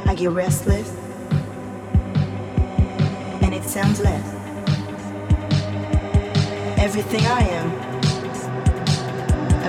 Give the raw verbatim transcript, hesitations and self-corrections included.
I get restless, and it sounds less. Everything I am